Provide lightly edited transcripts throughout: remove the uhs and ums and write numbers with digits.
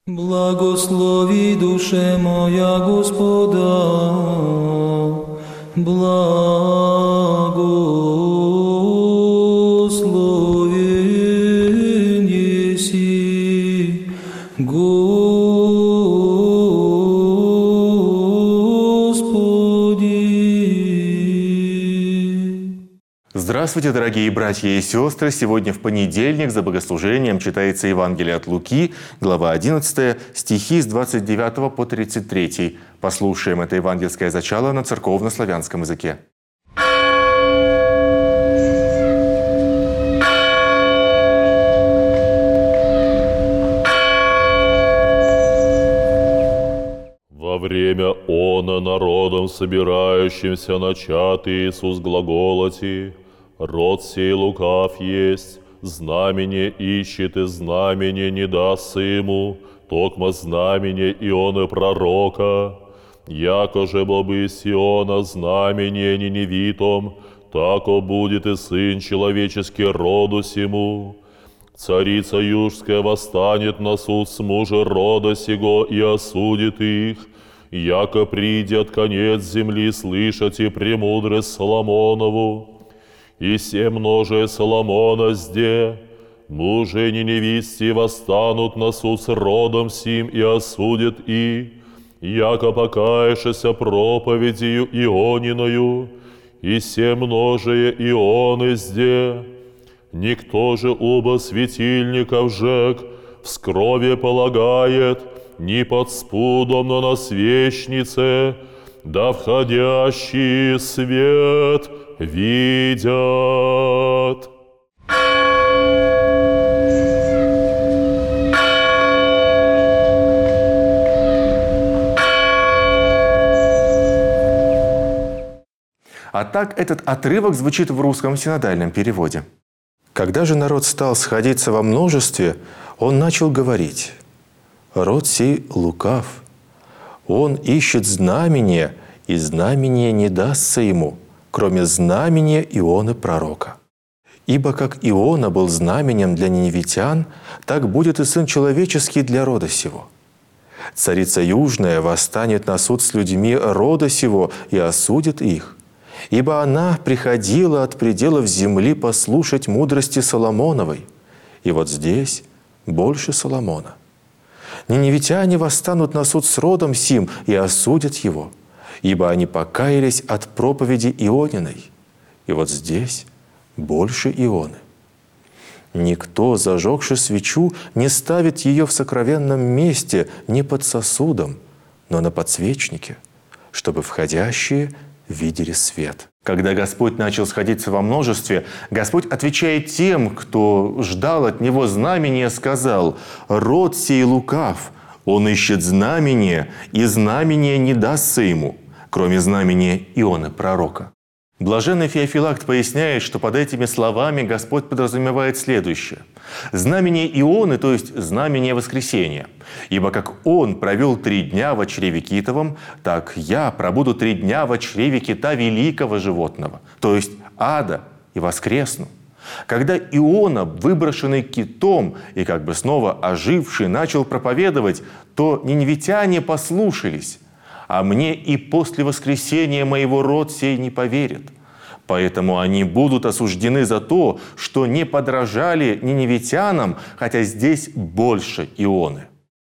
Благослови, душе моя, Господа, благословен еси, Господи. Здравствуйте, дорогие братья и сестры! Сегодня в понедельник за богослужением читается Евангелие от Луки, глава 11, стихи с 29 по 33. Послушаем это евангельское зачало на церковно-славянском языке. Во время оно народом собирающимся начат Иисус глаголоти: «Род сей лукав есть, знамение ищет, и знамение не дастся ему, токмо знамение Ионы пророка. Яко же бобы Сиона знамение ниневитом, тако будет и Сын Человеческий роду сему. Царица Южская восстанет на суд с мужа рода сего и осудит их, яко придет конец земли слышать и премудрость Соломонову. И се множе Соломона сде, мужи неневисти восстанут на суд с родом сим и осудят и, яко покаешься проповедью Иониною, и се множие Ионы сде. Никто же оба светильников жег, в скрове полагает, не под спудом, но на свечнице, да входящий свет видят». А так этот отрывок звучит в русском синодальном переводе. Когда же народ стал сходиться во множестве, он начал говорить: «Род сей лукав, он ищет знамения, и знамение не дастся ему, кроме знамения Ионы пророка. Ибо как Иона был знаменем для ниневитян, так будет и Сын Человеческий для рода сего. Царица Южная восстанет на суд с людьми рода сего и осудит их, ибо она приходила от пределов земли послушать мудрости Соломоновой, и вот здесь больше Соломона. Ниневитяне восстанут на суд с родом сим и осудят его, ибо они покаялись от проповеди Иониной, и вот здесь больше Ионы. Никто, зажегши свечу, не ставит ее в сокровенном месте не под сосудом, но на подсвечнике, чтобы входящие видели свет». Когда Господь начал сходиться во множестве, Господь, отвечая тем, кто ждал от Него знамения, сказал: «Род сей лукав, он ищет знамения, и знамение не дастся ему, кроме знамения Ионы пророка». Блаженный Феофилакт поясняет, что под этими словами Господь подразумевает следующее. Знамение Ионы, то есть знамение воскресения. «Ибо как он провел 3 дня во чреве китовом, так я пробуду 3 дня во чреве кита великого животного, то есть ада, и воскресну». Когда Иона, выброшенный китом и как бы снова оживший, начал проповедовать, то ниневитяне послушались. «А мне и после воскресения моего род сей не поверит». Поэтому они будут осуждены за то, что не подражали ниневитянам, хотя здесь больше Ионы.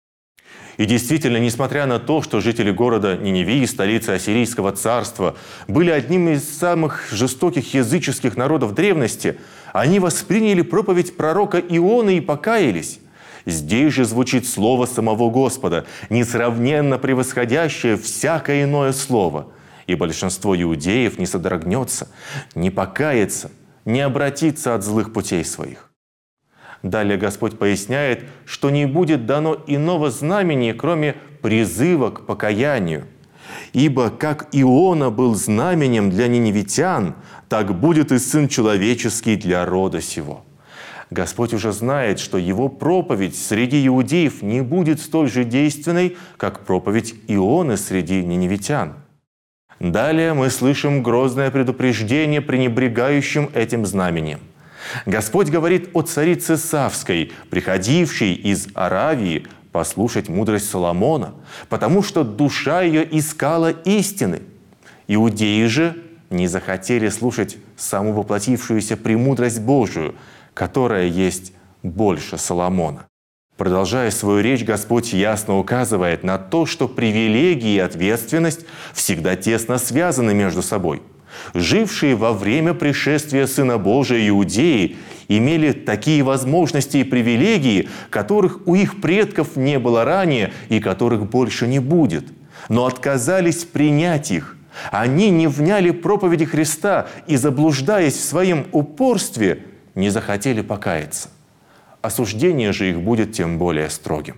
И действительно, несмотря на то, что жители города Ниневии, столицы Ассирийского царства, были одним из самых жестоких языческих народов древности, они восприняли проповедь пророка Ионы и покаялись. Здесь же звучит слово самого Господа, несравненно превосходящее всякое иное слово. И большинство иудеев не содрогнется, не покается, не обратится от злых путей своих. Далее Господь поясняет, что не будет дано иного знамения, кроме призыва к покаянию. «Ибо как Иона был знаменем для ниневитян, так будет и Сын Человеческий для рода сего». Господь уже знает, что Его проповедь среди иудеев не будет столь же действенной, как проповедь Ионы среди ниневитян. Далее мы слышим грозное предупреждение пренебрегающим этим знамением. Господь говорит о царице Савской, приходившей из Аравии послушать мудрость Соломона, потому что душа ее искала истины. Иудеи же не захотели слушать саму воплотившуюся премудрость Божию, которая есть больше Соломона. Продолжая свою речь, Господь ясно указывает на то, что привилегии и ответственность всегда тесно связаны между собой. Жившие во время пришествия Сына Божия иудеи имели такие возможности и привилегии, которых у их предков не было ранее и которых больше не будет, но отказались принять их. Они не вняли проповеди Христа и, заблуждаясь в своем упорстве, не захотели покаяться. Осуждение же их будет тем более строгим.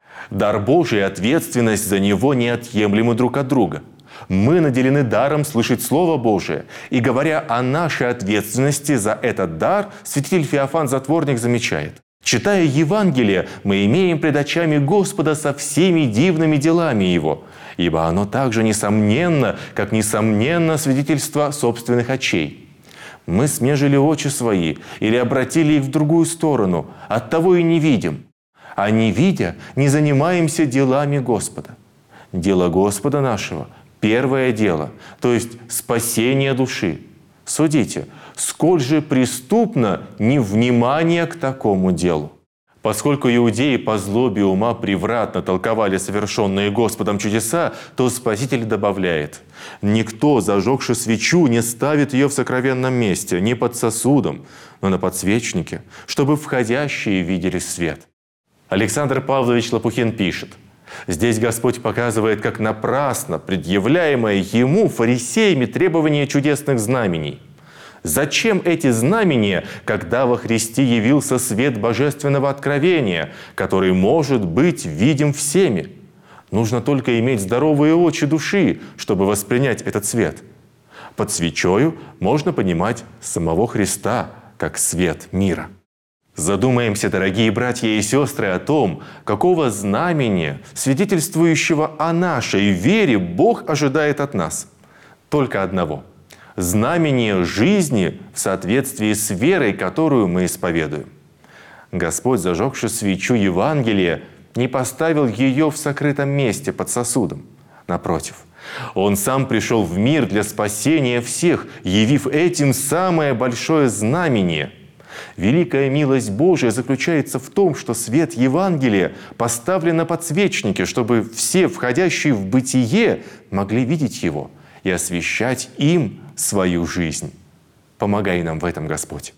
Дар Божий и ответственность за него неотъемлемы друг от друга. Мы наделены даром слышать Слово Божие. И говоря о нашей ответственности за этот дар, святитель Феофан Затворник замечает: читая Евангелие, мы имеем пред очами Господа со всеми дивными делами Его, ибо оно также несомненно, как несомненно свидетельство собственных очей. Мы смежили очи свои или обратили их в другую сторону, оттого и не видим. А не видя, не занимаемся делами Господа. Дело Господа нашего – первое дело, то есть спасение души. Судите, сколь же преступно невнимание к такому делу. Поскольку иудеи по злобе ума превратно толковали совершенные Господом чудеса, то Спаситель добавляет: «Никто, зажегши свечу, не ставит ее в сокровенном месте, не под сосудом, но на подсвечнике, чтобы входящие видели свет». Александр Павлович Лопухин пишет: здесь Господь показывает, как напрасно предъявляемое Ему фарисеями требование чудесных знамений. Зачем эти знамения, когда во Христе явился свет божественного откровения, который может быть видим всеми? Нужно только иметь здоровые очи души, чтобы воспринять этот свет. Под свечою можно понимать самого Христа, как свет мира. Задумаемся, дорогие братья и сестры, о том, какого знамения, свидетельствующего о нашей вере, Бог ожидает от нас. Только одного – знамение жизни в соответствии с верой, которую мы исповедуем. Господь, зажегший свечу Евангелия, не поставил ее в сокрытом месте под сосудом. Напротив, Он сам пришел в мир для спасения всех, явив этим самое большое знамение. Великая милость Божия заключается в том, что свет Евангелия поставлен на подсвечнике, чтобы все, входящие в бытие, могли видеть его и освящать им свою жизнь. Помогай нам в этом, Господь.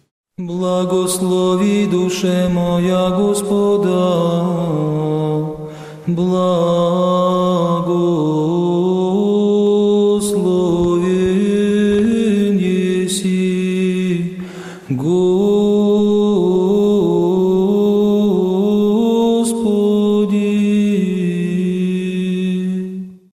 Благослови душе моя Господа, благословен еси, Господи.